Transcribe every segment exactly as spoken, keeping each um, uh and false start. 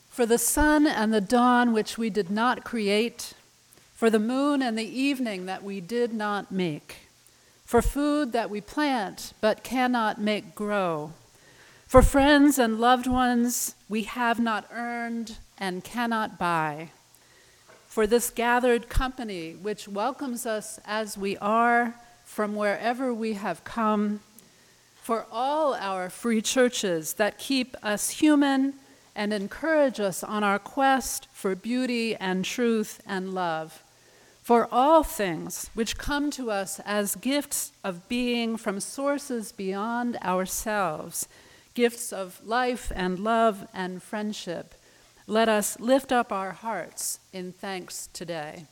For the sun and the dawn which we did not create, for the moon and the evening that we did not make, for food that we plant but cannot make grow, for friends and loved ones we have not earned and cannot buy, for this gathered company which welcomes us as we are from wherever we have come, for all our free churches that keep us human and encourage us on our quest for beauty and truth and love, for all things which come to us as gifts of being from sources beyond ourselves, gifts of life and love and friendship. Let us lift up our hearts in thanks today.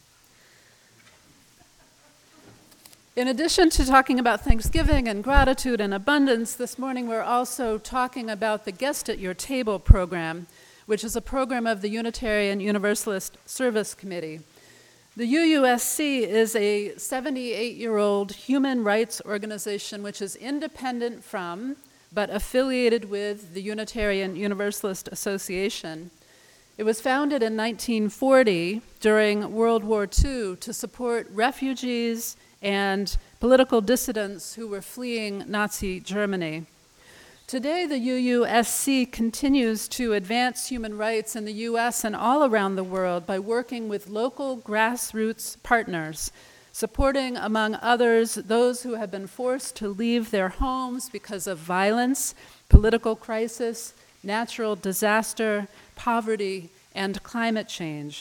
In addition to talking about Thanksgiving and gratitude and abundance, this morning we're also talking about the Guest at Your Table program, which is a program of the Unitarian Universalist Service Committee. The U U S C is a seventy-eight-year-old human rights organization which is independent from, but affiliated with, the Unitarian Universalist Association. It was founded in nineteen forty during World War Two to support refugees and political dissidents who were fleeing Nazi Germany. Today, the U U S C continues to advance human rights in the U S and all around the world by working with local grassroots partners, supporting, among others, those who have been forced to leave their homes because of violence, political crisis, natural disaster, poverty, and climate change.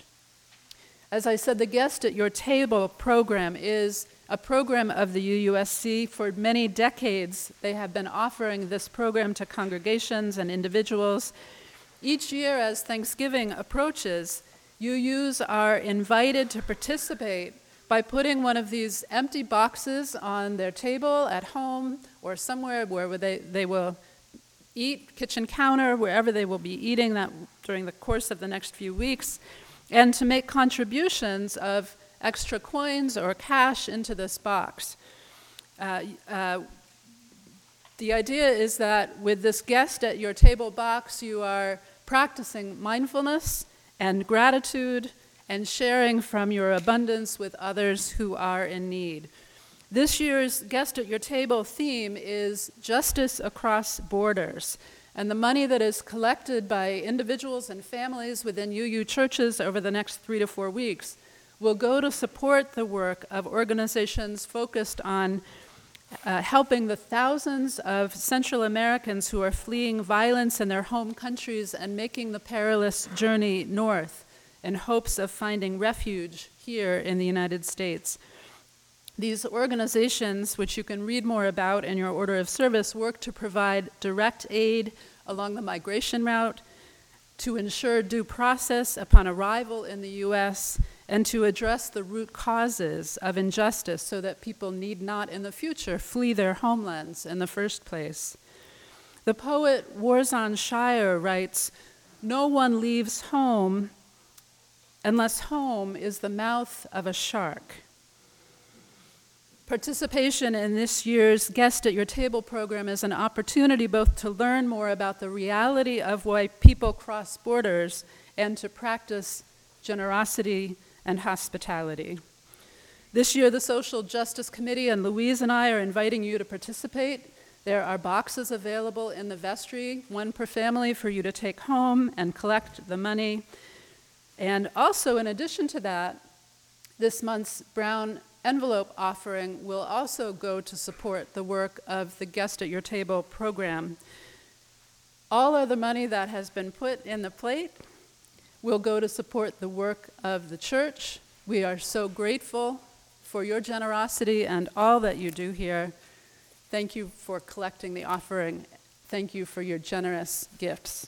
As I said, the Guest at Your Table program is a program of the U U S C. For many decades, they have been offering this program to congregations and individuals. Each year, as Thanksgiving approaches, U Us are invited to participate by putting one of these empty boxes on their table at home or somewhere where they, they will eat, kitchen counter, wherever they will be eating that during the course of the next few weeks, and to make contributions of extra coins or cash into this box. Uh, uh, the idea is that with this Guest at Your Table box, you are practicing mindfulness and gratitude and sharing from your abundance with others who are in need. This year's Guest at Your Table theme is Justice Across Borders, and the money that is collected by individuals and families within U U churches over the next three to four weeks will go to support the work of organizations focused on uh, helping the thousands of Central Americans who are fleeing violence in their home countries and making the perilous journey north in hopes of finding refuge here in the United States. These organizations, which you can read more about in your order of service, work to provide direct aid along the migration route, to ensure due process upon arrival in the U S, and to address the root causes of injustice so that people need not in the future flee their homelands in the first place. The poet Warzon Shire writes, "No one leaves home unless home is the mouth of a shark." Participation in this year's Guest at Your Table program is an opportunity both to learn more about the reality of why people cross borders and to practice generosity and hospitality. This year, the Social Justice Committee and Louise and I are inviting you to participate. There are boxes available in the vestry, one per family for you to take home and collect the money. And also, in addition to that, this month's Brown envelope offering will also go to support the work of the Guest at Your Table program. All of the money that has been put in the plate will go to support the work of the church. We are so grateful for your generosity and all that you do here. Thank you for collecting the offering. Thank you for your generous gifts.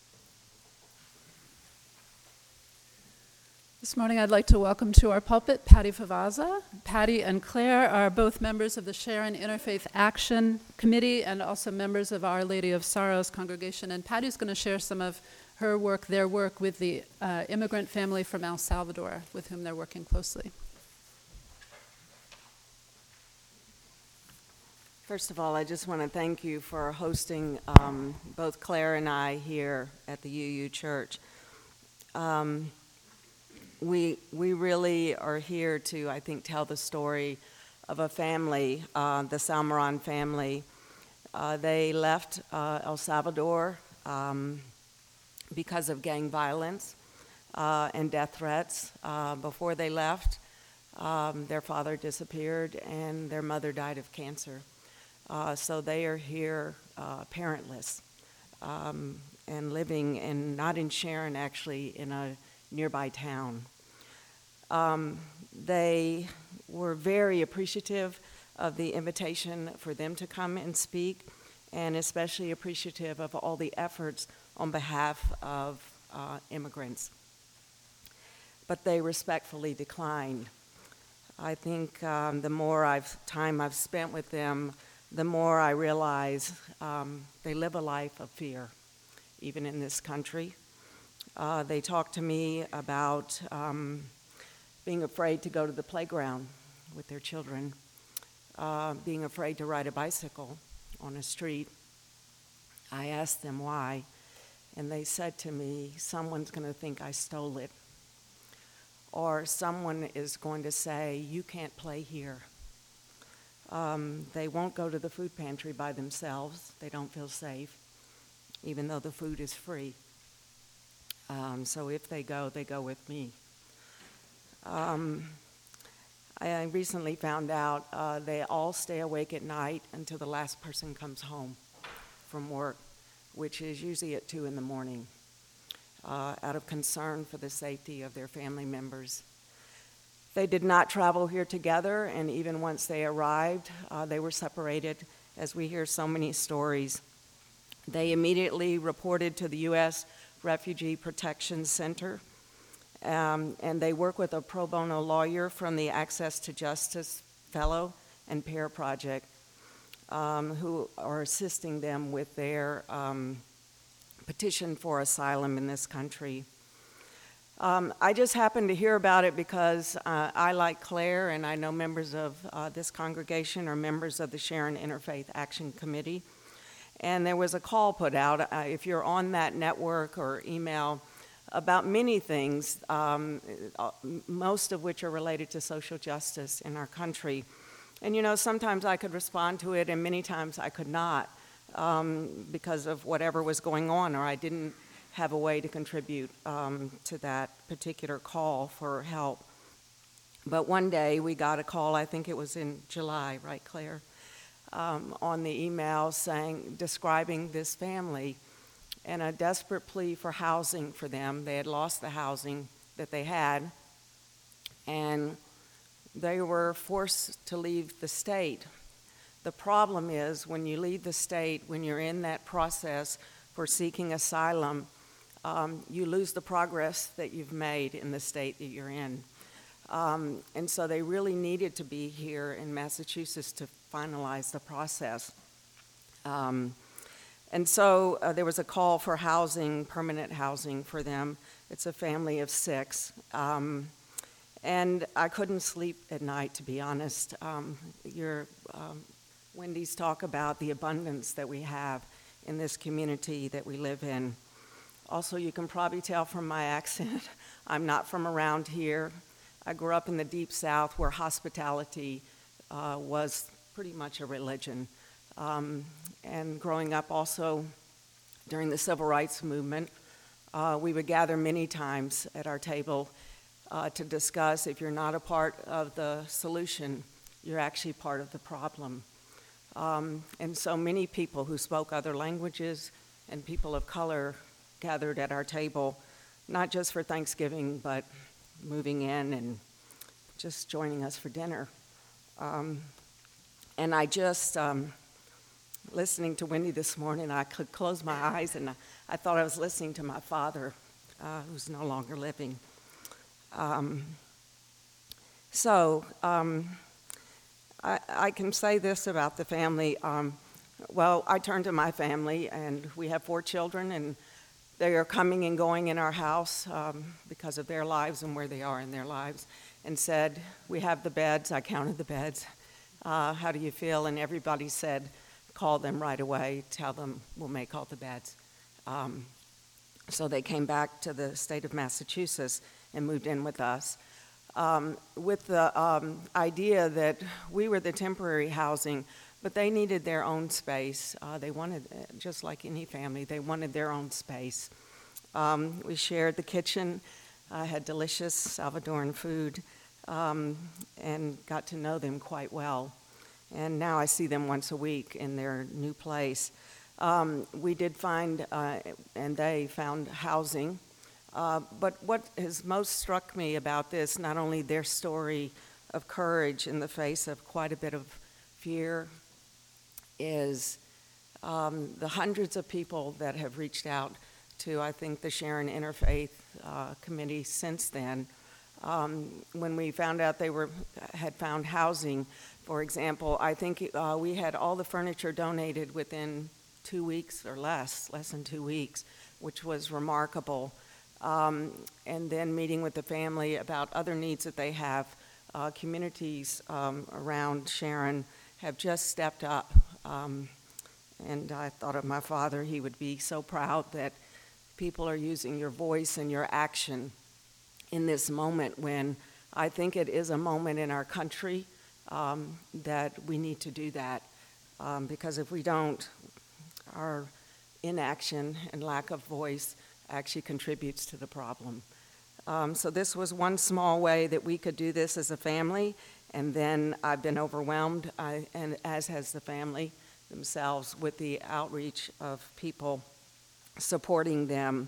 This morning I'd like to welcome to our pulpit Patty Favazza. Patty and Claire are both members of the Sharon Interfaith Action Committee and also members of Our Lady of Sorrows congregation. And Patty's going to share some of her work, their work with the uh, immigrant family from El Salvador with whom they're working closely. First of all, I just want to thank you for hosting um, both Claire and I here at the U U Church. Um, we, we really are here to, I think, tell the story of a family, uh, the Salmeron family. Uh, they left uh, El Salvador um, because of gang violence uh, and death threats. Uh, before they left, um, their father disappeared and their mother died of cancer. Uh, so they are here uh, parentless um, and living in, not in Sharon, actually, in a nearby town. Um, they were very appreciative of the invitation for them to come and speak, and especially appreciative of all the efforts on behalf of uh, immigrants. But they respectfully declined. I think um, the more I've, time I've spent with them, the more I realize um, they live a life of fear, even in this country. Uh, they talk to me about um, being afraid to go to the playground with their children, uh, being afraid to ride a bicycle on a street. I asked them why, and they said to me, someone's going to think I stole it, or someone is going to say, you can't play here. Um, they won't go to the food pantry by themselves. They don't feel safe, even though the food is free. Um, so if they go, they go with me. Um, I recently found out uh, they all stay awake at night until the last person comes home from work, which is usually at two in the morning, uh, out of concern for the safety of their family members. They did not travel here together, and even once they arrived, uh, they were separated, as we hear so many stories. They immediately reported to the U S Refugee Protection Center, um, and they work with a pro bono lawyer from the Access to Justice Fellow and Pair Project, um, who are assisting them with their um, petition for asylum in this country. Um, I just happened to hear about it because uh, I, like Claire, and I know members of uh, this congregation are members of the Sharon Interfaith Action Committee. And there was a call put out, uh, if you're on that network or email, about many things, um, most of which are related to social justice in our country. And you know, sometimes I could respond to it, and many times I could not, um, because of whatever was going on, or I didn't have a way to contribute um, to that particular call for help. But one day we got a call, I think it was in July, right, Claire, um, on the email saying, describing this family and a desperate plea for housing for them. They had lost the housing that they had, and they were forced to leave the state. The problem is when you leave the state, when you're in that process for seeking asylum, Um, you lose the progress that you've made in the state that you're in. Um, and so they really needed to be here in Massachusetts to finalize the process. Um, and so uh, there was a call for housing, permanent housing for them. It's a family of six. Um, and I couldn't sleep at night, to be honest. Um, your, um, Wendy's talk about the abundance that we have in this community that we live in. Also, you can probably tell from my accent, I'm not from around here. I grew up in the Deep South where hospitality uh, was pretty much a religion. Um, and growing up also during the Civil Rights Movement, uh, we would gather many times at our table uh, to discuss, if you're not a part of the solution, you're actually part of the problem. Um, and so many people who spoke other languages and people of color gathered at our table, not just for Thanksgiving, but moving in and just joining us for dinner. Um, and I just, um, listening to Wendy this morning, I could close my eyes and I, I thought I was listening to my father, uh, who's no longer living. Um, so, um, I, I can say this about the family. Um, well, I turned to my family, and we have four children, and they are coming and going in our house um, because of their lives and where they are in their lives, and said, we have the beds. I counted the beds. uh, how do you feel? And everybody said, call them right away, tell them we'll make all the beds. Um, so they came back to the state of Massachusetts and moved in with us. Um, with the um, idea that we were the temporary housing, but they needed their own space. Uh, they wanted, just like any family, they wanted their own space. Um, we shared the kitchen, uh, had delicious Salvadoran food, um, and got to know them quite well. And now I see them once a week in their new place. Um, we did find, uh, and they found housing. Uh, but what has most struck me about this, not only their story of courage in the face of quite a bit of fear, is um, the hundreds of people that have reached out to, I think, the Sharon Interfaith uh, Committee since then. Um, when we found out they were had found housing, for example, I think uh, we had all the furniture donated within two weeks or less, less than two weeks, which was remarkable. Um, and then meeting with the family about other needs that they have. Uh, communities um, around Sharon have just stepped up. Um, and I thought of my father. He would be so proud that people are using your voice and your action in this moment when I think it is a moment in our country um, that we need to do that. Um, because if we don't, our inaction and lack of voice actually contributes to the problem. Um, so this was one small way that we could do this as a family, and then I've been overwhelmed, I, and as has the family themselves, with the outreach of people supporting them.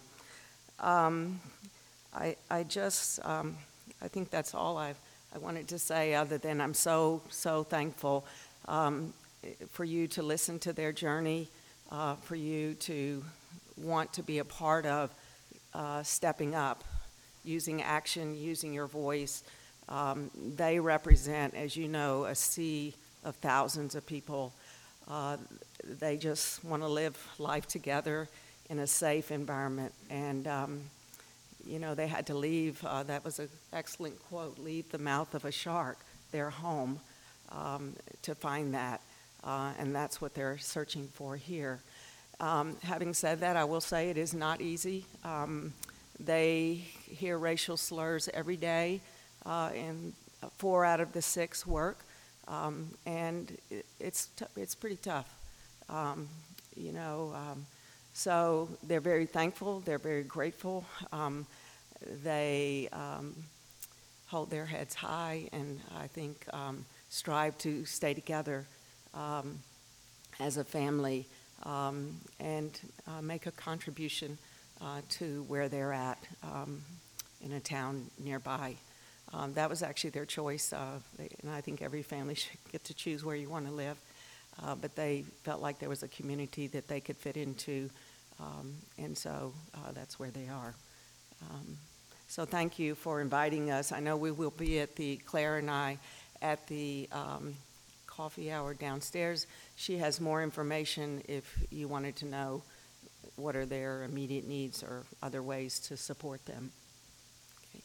Um, I, I just, um, I think that's all I've, I wanted to say, other than I'm so, so thankful um, for you to listen to their journey, uh, for you to want to be a part of uh, stepping up, using action, using your voice. Um, they represent, as you know, a sea of thousands of people. Uh, they just want to live life together in a safe environment. And, um, you know, they had to leave, uh, that was an excellent quote, leave the mouth of a shark, their home, um, to find that. Uh, and that's what they're searching for here. Um, having said that, I will say it is not easy. Um, they hear racial slurs every day, uh, and four out of the six work, um, and it, it's t- it's pretty tough. Um, you know, um, so they're very thankful. They're very grateful. Um, they um, hold their heads high, and I think um, strive to stay together um, as a family. Um, and uh, make a contribution uh, to where they're at um, in a town nearby. Um, that was actually their choice, uh, they, and I think every family should get to choose where you want to live, uh, but they felt like there was a community that they could fit into, um, and so uh, that's where they are. Um, so thank you for inviting us. I know we will be at the, Claire and I, at the um, coffee hour downstairs. She has more information if you wanted to know what are their immediate needs or other ways to support them. Okay.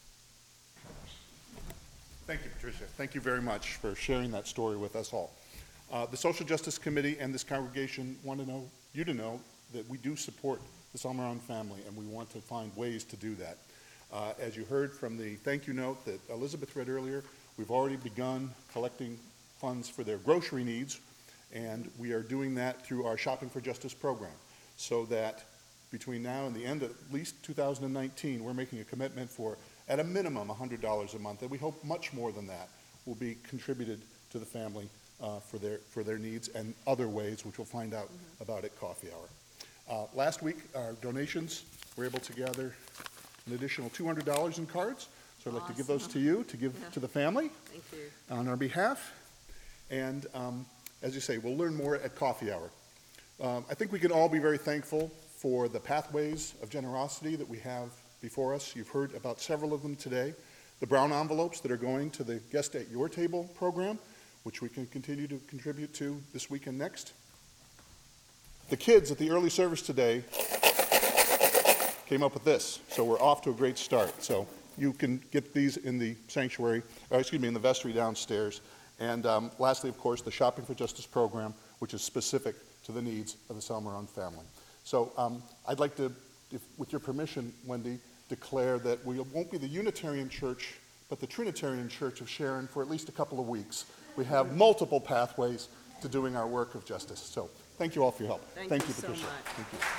Thank you, Patricia. Thank you very much for sharing that story with us all. Uh, the Social Justice Committee and this congregation want to know you to know that we do support the Salmaran family, and we want to find ways to do that. Uh, as you heard from the thank you note that Elizabeth read earlier, we've already begun collecting funds for their grocery needs, and we are doing that through our Shopping for Justice program, so that between now and the end of at least two thousand nineteen, we're making a commitment for, at a minimum, one hundred dollars a month, and we hope much more than that will be contributed to the family uh, for their for their needs and other ways, which we'll find out mm-hmm. about at coffee hour. Uh, last week, our donations were able to gather an additional two hundred dollars in cards, so I'd like awesome. to give those to you, to give yeah. to the family. Thank you. On our behalf. And um, as you say, we'll learn more at coffee hour. Um, I think we can all be very thankful for the pathways of generosity that we have before us. You've heard about several of them today. The brown envelopes that are going to the Guest at Your Table program, which we can continue to contribute to this week and next. The kids at the early service today came up with this, so we're off to a great start. So you can get these in the sanctuary, or excuse me, in the vestry downstairs. And um, lastly, of course, the Shopping for Justice program, which is specific to the needs of the Salmeron family. So um, I'd like to, if, with your permission, Wendy, declare that we won't be the Unitarian Church, but the Trinitarian Church of Sharon for at least a couple of weeks. We have multiple pathways to doing our work of justice. So thank you all for your help. Thank, thank you, you, so Patricia. much. Thank you.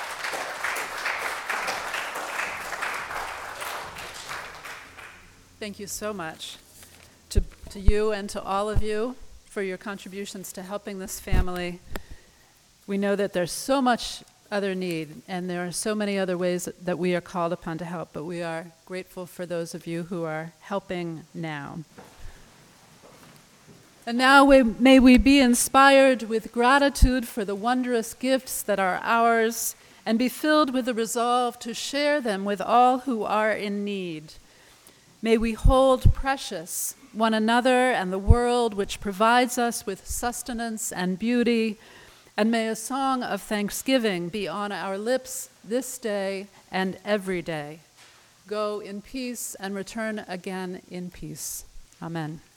Thank you so much to, to you and to all of you for your contributions to helping this family. We know that there's so much other need, and there are so many other ways that we are called upon to help, but we are grateful for those of you who are helping now. And now we, may we be inspired with gratitude for the wondrous gifts that are ours, and be filled with the resolve to share them with all who are in need. May we hold precious one another and the world which provides us with sustenance and beauty, and may a song of thanksgiving be on our lips this day and every day. Go in peace and return again in peace. Amen.